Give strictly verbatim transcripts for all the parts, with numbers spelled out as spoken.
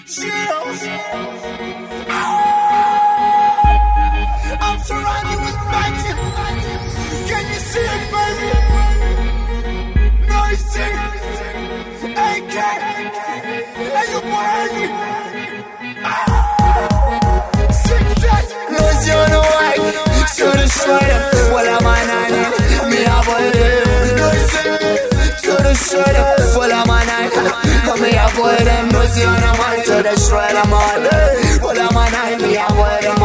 I'm surrounded with magic. Can you see it, baby? Noisy. A K. Hey, you boy, Henry. Noisy on the white. To the sweater. Well, I'm on nine. Me, I boy, noisy. To the sweater. Well, I'm on nine. Me, I boy, them. Noisy on the white. To the sweater, man. Well, I'm on nine. Me, I boy, them.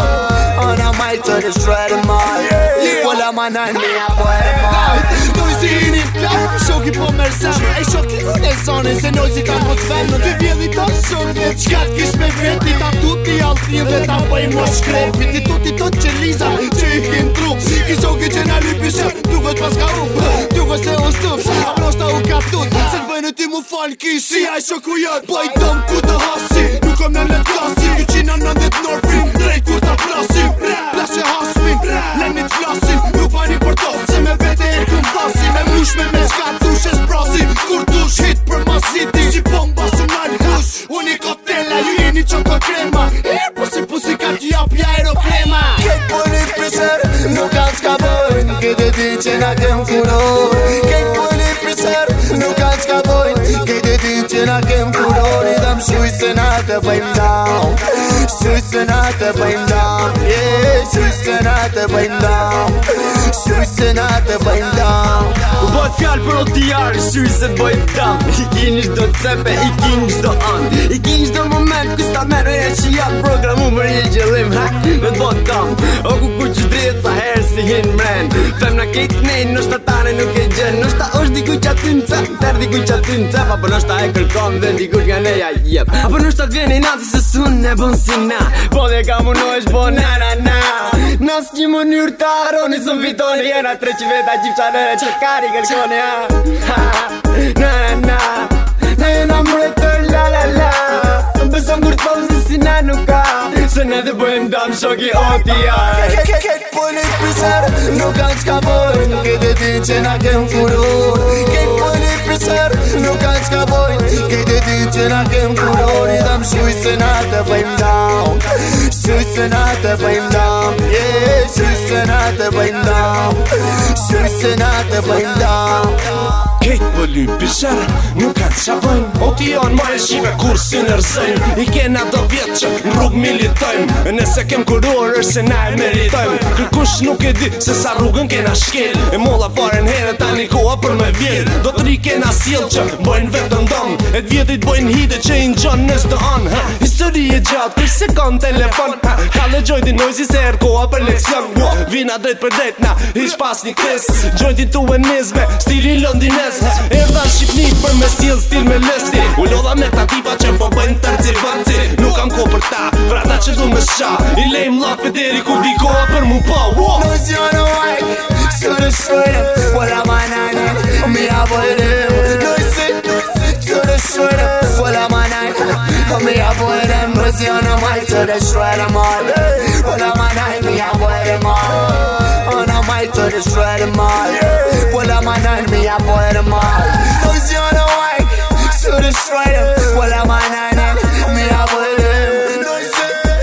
On a mic to destroy them all. Well, I'm on nine. Me, I boy, them all. Noisy in it. Shoki po merë zemë. E shoki unë e zone. Se Noisy ka mos venë. Në dy vjedhi ta sërë. Qka t'kish me veti. Ta tuti altin dhe ta bëjmë mos shkrepi. Ti tuti tot që liza që i kin trup. Ki shoki që na lypi shëp. Duke t'pas ka rup. Duke se o stup. A prosta u ka tut. Se t'bëjnë ti mu falë kishi. A i shoku jët. Po i tëm ku të hasi. Nuk kom në let klasi. dy qind e nëntëdhjetë norfin. Drejt kur ta plasim. Plashe hasmin. Lenit flasim. Nuk pani për to. Se me vete e këm thasim. Me mush me me shka tush e s'prasim. Kur tush hit për ma city. Si bomba su nal hush. Unë i kotela ju jeni qoko krema. Her pusi pusi ka t'ju japi aeroplema. Kejt për një priser nuk kanë s'ka bojnë. Kejt e di që na kem kuror. Kejt për një priser nuk kanë s'ka bojnë. Kejt e di që na kem kuror. I dam shuj se na të bëjmë down. Shuj se na të bëjmë down. Yeah, shuj se na të bëjmë down. Shuj se na të bëjmë down. Bët fjallë për o t'jarë, shuj se t'bojmë down. I kini shdo t'cepe, i kini shdo anë. I kini shdo moment, kus ta merë e që janë programu më rje gjellim. Ha, me t'bojmë down. O ku ku që drejtë sa herë si hinë mren. Fem na kejtë nejnë, nështë ta tane nuk e gjenë. Nështë ta është diku që aty në cep, ter diku që aty në cep. Apo nështë ta e kërkom dhe dikur nga neja jep. Apo nështë ta t'vjeni nati se sunë e bon si na. Po dhe ka mu nojsh bo na na na. Nas një mënyrë të aroni së vitoni. Jena tre që veta gjipqanere që kari kërkoni ha. Ha, na na na. Na jena mretër la la la. Beson kur t'pom si si na nuk ka. Se ne dhe bëjmë dam shoki o t'jarë. Kejt për një priser nuk kanë s'ka bojnë. Kejt e di që na kem kuror. Kejt për një priser nuk kanë s'ka bojnë. Kejt e di që na kem kuror. I dam shuj se na të bëjmë down. Shuj se na të bëjmë down. Yeah, shuj se na të bëjmë down. Shuj se na të bëjmë down. Kejt për lypi shërë, nuk kanë qa bëjnë. O ti janë ma e shive kur si nërzëjnë. I kena do vjetë që në rrug militojmë. Nëse kem kuror është se na e meritojmë. Kërkush nuk e di se sa rrugën kena shkel. E molla faren herë tani koha për me vjerë. Do të ri kena sjell që bojnë vetën dom. E t'vjetit bojnë hide që i në gjonë nës të anë. Histori e gjatë për se kanë telefon. Ka le gjojti Noisy se erë koha për leksion. Vina drejt për drejt na ish pas një kres. Gjojti tu e nizme, stili londines. Erda Shqipni për me sjell stil me lesti. U lodha me këta tipa që po bëjnë tërci vanci. Nuk kam ko për ta, pra ta që du me sha. I lejmë lafe deri kur di koha për mu pa. Noisy on the white, to the sweater. Well, I'm on nine. Me, I boy them. Noisy, to the sweater. Well, I'm on nine. Me, I boy them. Noisy on the white, to the sweater, man. Well, I'm on nine. Me, I boy them all. On the mic to destroy them all. Well, I'm on nine. Me, I boy them all. Noisy on the white, to destroy them. Well, I'm on nine. Me, I boy them. Noisy,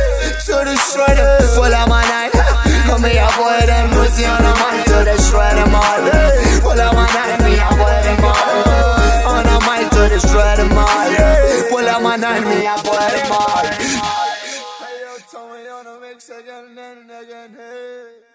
to destroy them. Well, I'm on nine. Me, I boy them. Noisy on the mic to destroy them all. Well, I'm on nine. Me, I boy them all. On the mic to destroy them all. Well, I'm on nine. Me, I boy them all. Hey, yo, Tommy on the mix again and again. Hey.